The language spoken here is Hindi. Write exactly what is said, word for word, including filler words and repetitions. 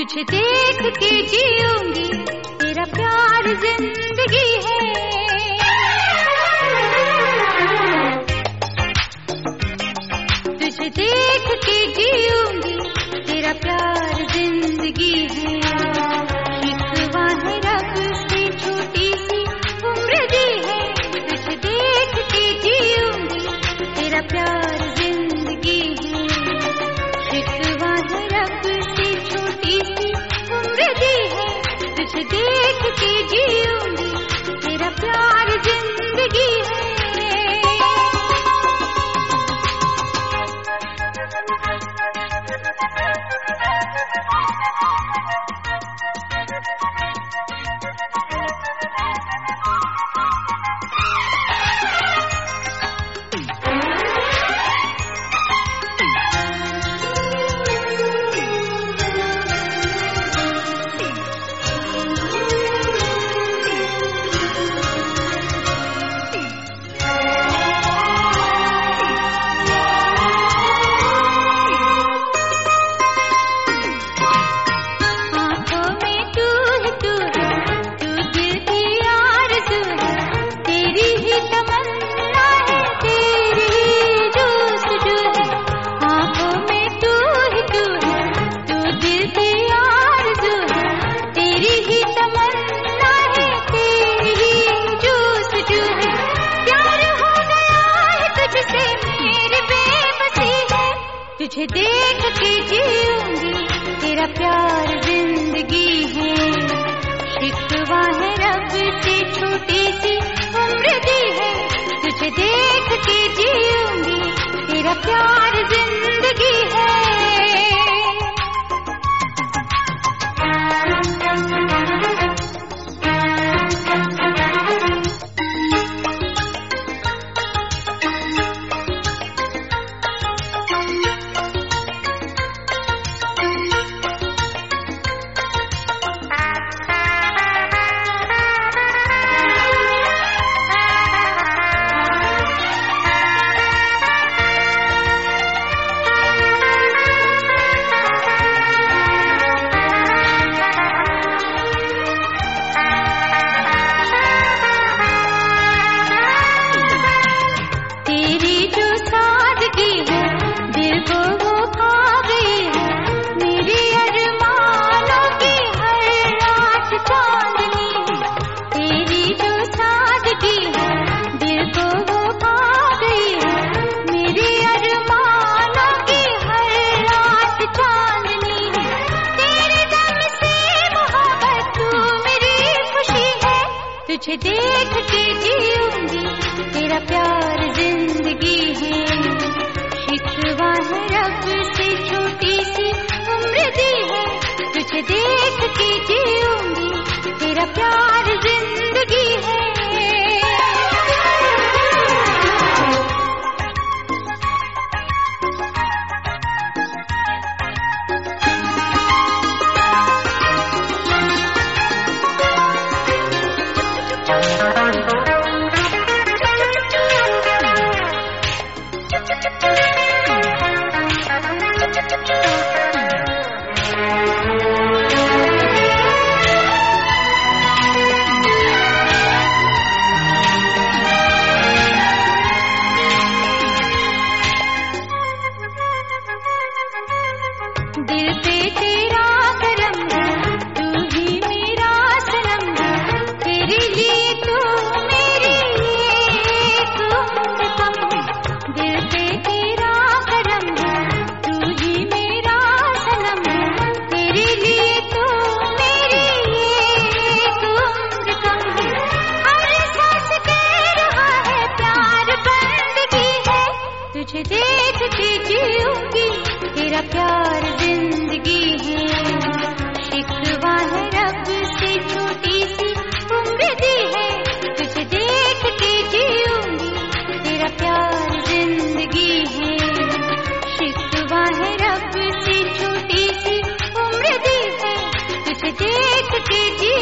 तुझे देख के जीऊंगी, तेरा प्यार जिंदगी है। तुझे देख के जीऊंगी, तेरा प्यार जिंदगी है। शिकवा है रब से छोटी सी उम्र दी है। तुझे देख के जीऊंगी, तेरा प्यार जिंदगी है। शिकवा है रब से छोटी सी उम्र दी है। तुझे देख के जीऊंगी, तेरा प्यार जिंदगी है। तुझे देख के जीऊंगी, तेरा प्यार जिंदगी है। शिकवा है रब से छोटी सी उम्र दी है। तुझे देख के जीऊंगी, तेरा प्यार जिंदगी है। तुझे देख के जीऊंगी, तेरा प्यार जिंदगी है। शिकवा है रब से छोटी सी उम्र दी है। तुझे देख के जीऊंगी, तेरा प्यार जिंदगी है। दिल पे तेरा करम है, तू ही मेरा सनम है। तेरे लिए तो मेरी एक उम्र कम है। दिल पे तेरा करम है, तू ही मेरा सनम है। तेरे लिए तो मेरी एक उम्र कम है। हर सांस कह रहा है प्यार बंदगी है। तुझे देख के जीऊंगी, तेरा प्यार जिंदगी है। शिकवा है रब से छोटी सी उम्र दी है। तुझे देख के जीऊंगी, तेरा प्यार जिंदगी है। शिकवा है रब से छोटी सी उम्र दी है। तुझे देख के जी